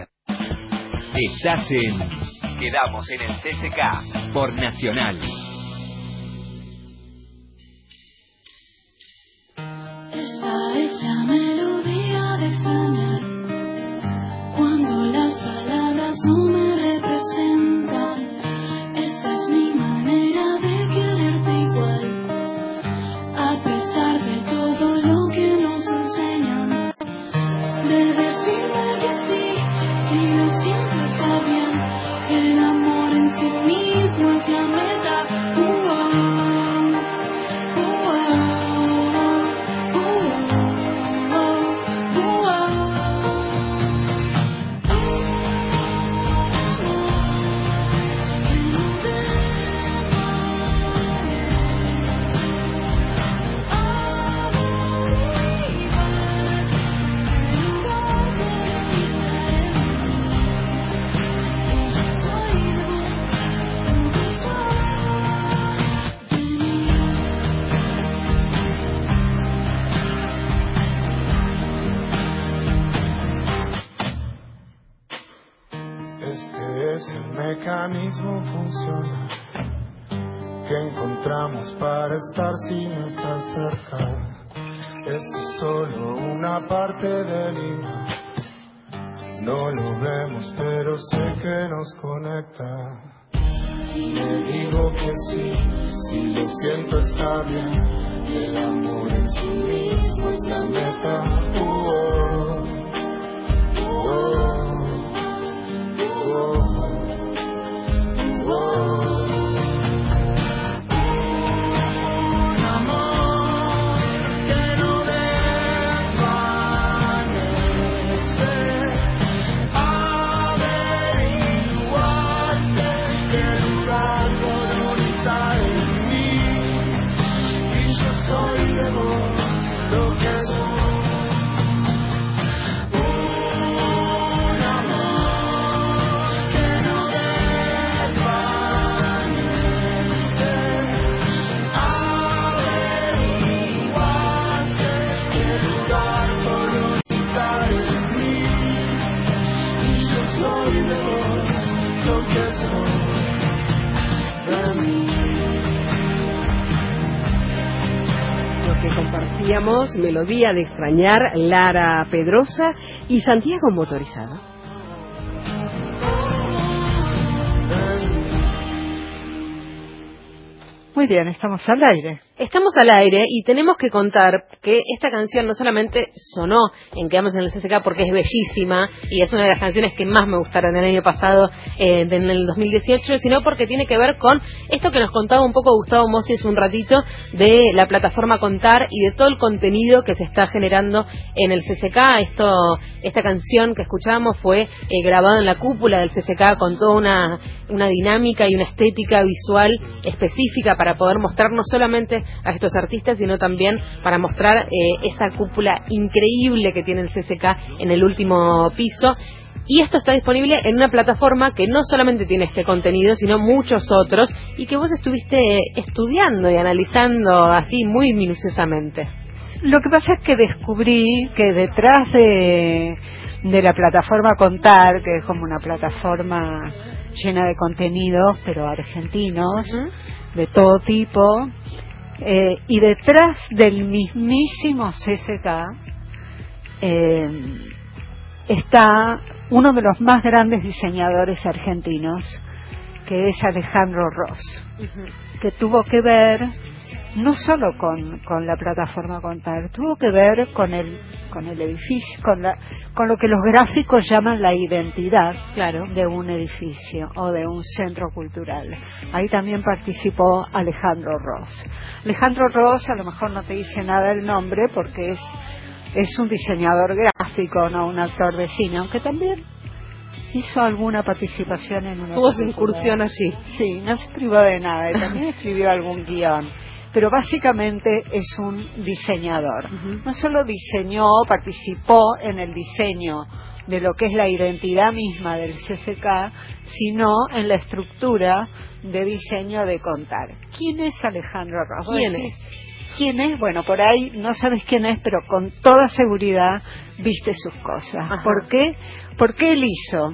Estás en Quedamos en el CCK por Nacional. Esta es la melodía de extrañar, cuando las palabras no me representan. Esta es mi manera de quererte igual, a pesar de todo lo que nos enseñan. De decirme que sí, si lo siento está bien, que el amor en sí mismo es la meta. Mecanismo funciona que encontramos para estar si no estás cerca. Es solo una parte del imán, no lo vemos pero sé que nos conecta. Y le digo que sí, si lo siento está bien, el amor en sí mismo es la meta. soy de vos lo que soy de mí. Lo que compartíamos, Melodía de Extrañar, Lara Pedrosa y Santiago Motorizado. Muy bien, estamos al aire. Estamos al aire y tenemos que contar que esta canción no solamente sonó en Quedamos en el CCK porque es bellísima y es una de las canciones que más me gustaron el año pasado, en el 2018, sino porque tiene que ver con esto que nos contaba un poco Gustavo Mossi hace un ratito de la plataforma Contar y de todo el contenido que se está generando en el CCK. Esta canción que escuchábamos fue grabada en la cúpula del CCK con toda una dinámica y una estética visual específica para poder mostrar no solamente a estos artistas, sino también para mostrar esa cúpula increíble que tiene el CCK en el último piso. Y esto está disponible en una plataforma que no solamente tiene este contenido, sino muchos otros, y que vos estuviste estudiando y analizando así muy minuciosamente. Lo que pasa es que descubrí que detrás de la plataforma Contar, que es como una plataforma llena de contenidos, pero argentinos, de todo tipo, y detrás del mismísimo CCK está uno de los más grandes diseñadores argentinos, que es Alejandro Ross, que tuvo que ver no solo con la plataforma Contar, tuvo que ver con el edificio, con lo que los gráficos llaman la identidad, claro, de un edificio o de un centro cultural. Ahí también participó Alejandro Ross. Alejandro Ross, a lo mejor no te dice nada el nombre porque es un diseñador gráfico, no un actor de cine, aunque también hizo alguna participación en una... Tuvo su incursión allí. Sí, no se privó de nada, y también escribió algún guión. Pero básicamente es un diseñador. No solo diseñó, participó en el diseño de lo que es la identidad misma del CCK, sino en la estructura de diseño de Contar. ¿Quién es Alejandro Ross? ¿Quién es? Bueno, por ahí no sabes quién es, pero con toda seguridad viste sus cosas. Ajá. ¿Por qué? Porque él hizo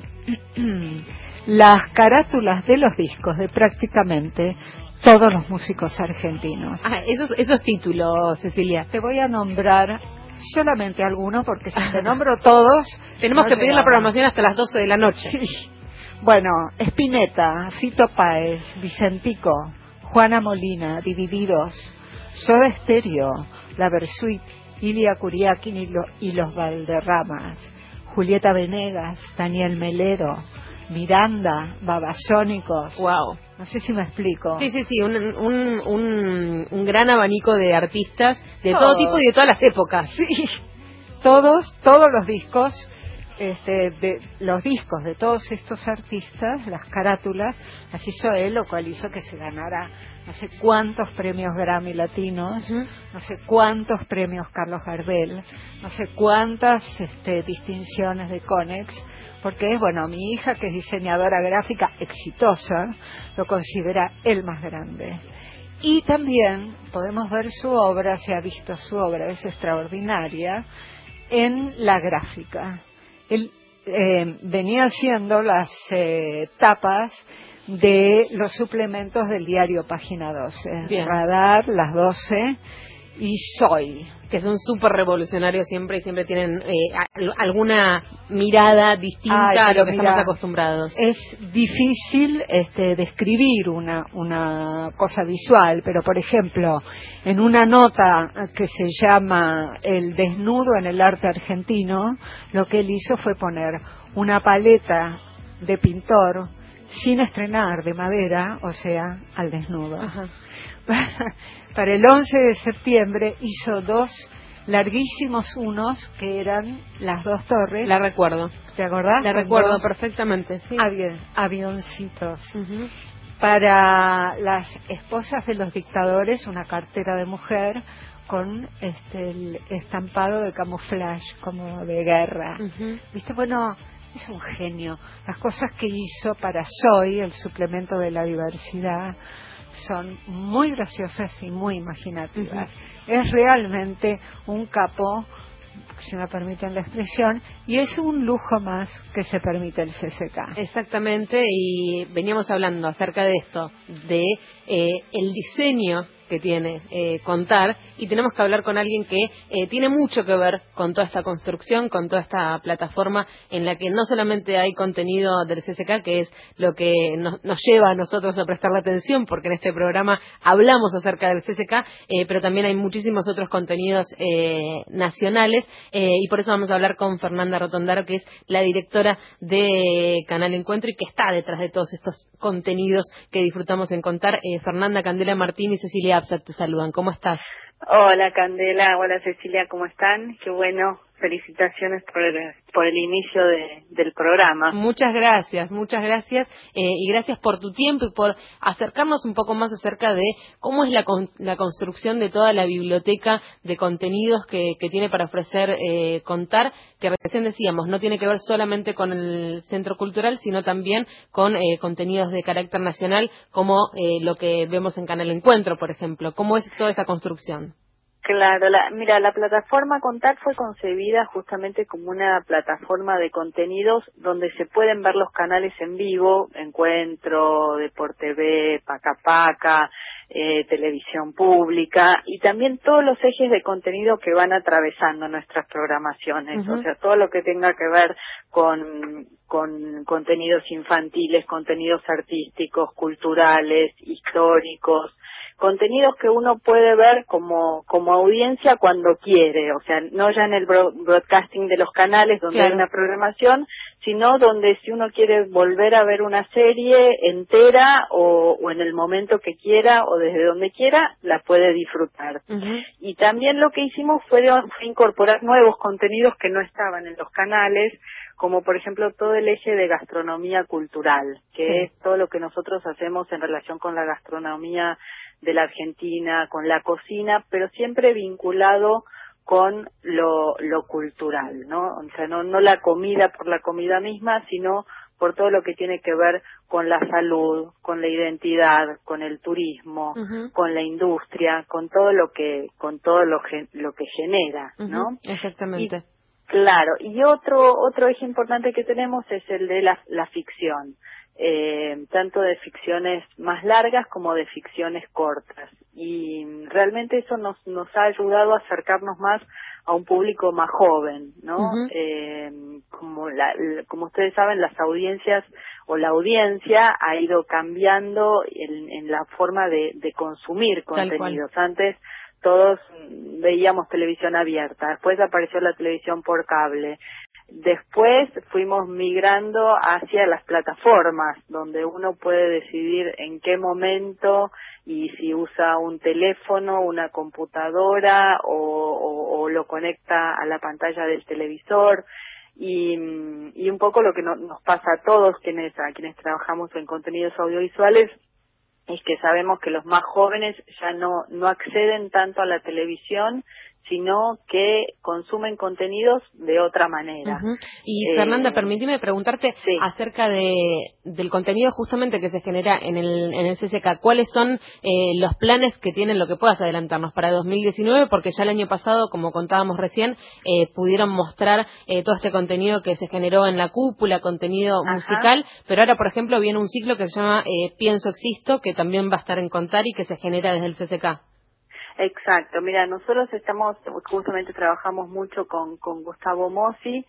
las carátulas de los discos de prácticamente todos los músicos argentinos. Esos títulos, Cecilia. Te voy a nombrar solamente algunos, porque si te nombro todos... Tenemos que pedir la programación hasta las 12 de la noche. Sí. Bueno, Spinetta, Fito Páez, Vicentico, Juana Molina, Divididos, Soda Stereo, La Versuit, Ilia Kuriakin y los Valderramas, Julieta Venegas, Daniel Melero, Miranda, Babasónicos. Wow. No sé si me explico. Sí, un gran abanico de artistas de todo tipo y de todas las épocas. Sí, todos los discos, de los discos de todos estos artistas, las carátulas, las hizo él, lo cual hizo que se ganara no sé cuántos premios Grammy latinos, no sé cuántos premios Carlos Gardel, no sé cuántas distinciones de Conex, porque mi hija, que es diseñadora gráfica exitosa, lo considera el más grande. Y también podemos ver su obra, se ha visto su obra, es extraordinaria, en la gráfica. Él venía haciendo las tapas de los suplementos del diario Página 12. Bien. Radar, Las 12 y Soy. Que son súper revolucionarios siempre y siempre tienen alguna mirada distinta a lo que estamos acostumbrados. Es difícil describir una cosa visual, pero por ejemplo, en una nota que se llama El desnudo en el arte argentino, lo que él hizo fue poner una paleta de pintor sin estrenar, de madera, o sea, al desnudo. Ajá. Para el 11 de septiembre hizo 2 larguísimos unos que eran las 2 torres. La recuerdo. ¿Te acordás? La recuerdo perfectamente, sí. Avioncitos. Para las esposas de los dictadores, una cartera de mujer con el estampado de camuflaje, como de guerra. ¿Viste? Bueno, es un genio. Las cosas que hizo para Soy, el suplemento de la diversidad, son muy graciosas y muy imaginativas. Es realmente un capo si me permiten la expresión, y es un lujo más que se permite el CCK. Exactamente, y veníamos hablando acerca de esto, de el diseño que tiene Contar, y tenemos que hablar con alguien que tiene mucho que ver con toda esta construcción, con toda esta plataforma en la que no solamente hay contenido del CCK, que es lo que nos lleva a nosotros a prestarle atención, porque en este programa hablamos acerca del CCK, pero también hay muchísimos otros contenidos nacionales, y por eso vamos a hablar con Fernanda Rotondaro, que es la directora de Canal Encuentro y que está detrás de todos estos contenidos que disfrutamos en Contar. Fernanda, Candela Martín y Cecilia Absat te saludan. ¿Cómo estás? Hola Candela, hola Cecilia, ¿cómo están? Qué bueno, felicitaciones por el inicio del programa. Muchas gracias, y gracias por tu tiempo y por acercarnos un poco más acerca de cómo es la construcción de toda la biblioteca de contenidos que tiene para ofrecer Contar, que recién decíamos, no tiene que ver solamente con el Centro Cultural, sino también con contenidos de carácter nacional, como lo que vemos en Canal Encuentro, por ejemplo. ¿Cómo es toda esa construcción? Claro, la plataforma Contar fue concebida justamente como una plataforma de contenidos donde se pueden ver los canales en vivo, Encuentro, Deportv, Paca Paca, televisión pública, y también todos los ejes de contenido que van atravesando nuestras programaciones, o sea, todo lo que tenga que ver con contenidos infantiles, contenidos artísticos, culturales, históricos, contenidos que uno puede ver como audiencia cuando quiere, o sea, no ya en el broadcasting de los canales donde hay una programación, sino donde si uno quiere volver a ver una serie entera o en el momento que quiera o desde donde quiera, la puede disfrutar. Y también lo que hicimos fue incorporar nuevos contenidos que no estaban en los canales, como por ejemplo todo el eje de gastronomía cultural, que es todo lo que nosotros hacemos en relación con la gastronomía de la Argentina, con la cocina, pero siempre vinculado con lo cultural, ¿no? O sea, no la comida por la comida misma, sino por todo lo que tiene que ver con la salud, con la identidad, con el turismo, con la industria, con todo lo que genera, ¿no? Exactamente. Claro, y otro eje importante que tenemos es el de la ficción, tanto de ficciones más largas como de ficciones cortas, y realmente eso nos ha ayudado a acercarnos más a un público más joven, ¿no? Como ustedes saben, las audiencias o la audiencia ha ido cambiando en la forma de consumir contenidos. Antes todos veíamos televisión abierta, después apareció la televisión por cable, después fuimos migrando hacia las plataformas, donde uno puede decidir en qué momento y si usa un teléfono, una computadora o lo conecta a la pantalla del televisor. Y un poco lo que nos pasa a todos a quienes trabajamos en contenidos audiovisuales es que sabemos que los más jóvenes ya no acceden tanto a la televisión, sino que consumen contenidos de otra manera. Y Fernanda, permíteme preguntarte acerca del contenido justamente que se genera en el CCK. ¿Cuáles son los planes que tienen, lo que puedas adelantarnos para 2019? Porque ya el año pasado, como contábamos recién, pudieron mostrar todo este contenido que se generó en la cúpula, contenido musical, pero ahora, por ejemplo, viene un ciclo que se llama Pienso Existo, que también va a estar en Contar y que se genera desde el CCK. Exacto, mira, nosotros justamente trabajamos mucho con Gustavo Mossi,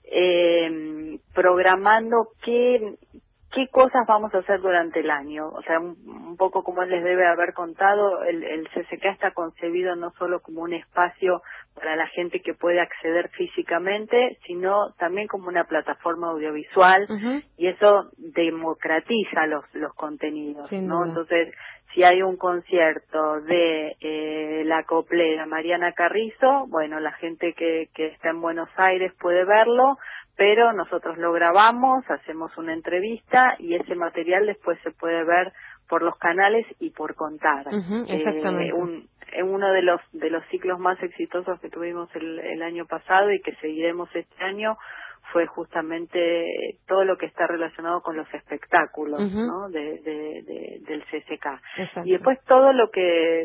programando qué cosas vamos a hacer durante el año. O sea, un poco como él les debe haber contado, el CCK está concebido no solo como un espacio para la gente que puede acceder físicamente, sino también como una plataforma audiovisual, y eso democratiza los contenidos, ¿no? Entonces, si hay un concierto de la coplera Mariana Carrizo, bueno, la gente que está en Buenos Aires puede verlo, pero nosotros lo grabamos, hacemos una entrevista y ese material después se puede ver por los canales y por Contar. Exactamente. Uno de los ciclos más exitosos que tuvimos el año pasado y que seguiremos este año fue justamente todo lo que está relacionado con los espectáculos, ¿no? Del CCK. Exacto. Y después todo lo que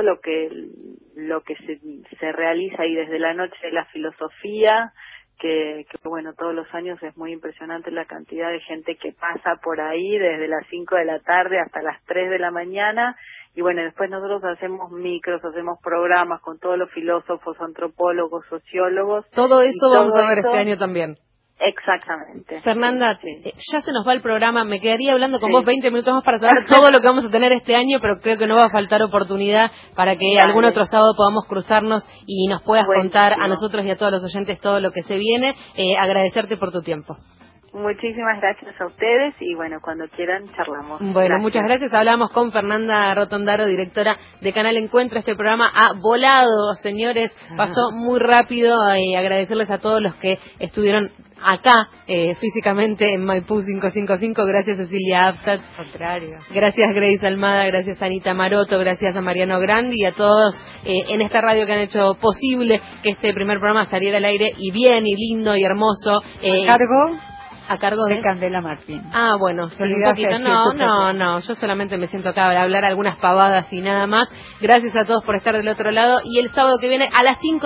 se realiza ahí desde la noche de la filosofía, que bueno, todos los años es muy impresionante la cantidad de gente que pasa por ahí desde las 5 de la tarde hasta las 3 de la mañana. Y bueno, después nosotros hacemos micros, hacemos programas con todos los filósofos, antropólogos, sociólogos. Todo eso vamos a ver este año también. Exactamente. Fernanda, sí. Ya se nos va el programa, me quedaría hablando con vos 20 minutos más para saber todo lo que vamos a tener este año, pero creo que no va a faltar oportunidad para que algún otro sábado podamos cruzarnos y nos puedas contar a nosotros y a todos los oyentes todo lo que se viene. Agradecerte por tu tiempo. Muchísimas gracias a ustedes y bueno, cuando quieran charlamos. Bueno, muchas gracias. Hablamos con Fernanda Rotondaro, directora de Canal Encuentro. Este programa ha volado, señores, pasó muy rápido. Agradecerles a todos los que estuvieron acá físicamente en Maipú 555. Gracias Cecilia Absat. Contrario. Gracias Grace Almada, gracias Anita Maroto, gracias a Mariano Grandi y a todos en esta radio que han hecho posible que este primer programa saliera al aire y bien y lindo y hermoso. A cargo de Candela Martín. Ah, bueno, sí, un poquito. No, yo solamente me siento acá a hablar algunas pavadas y nada más. Gracias a todos por estar del otro lado y el sábado que viene a las 5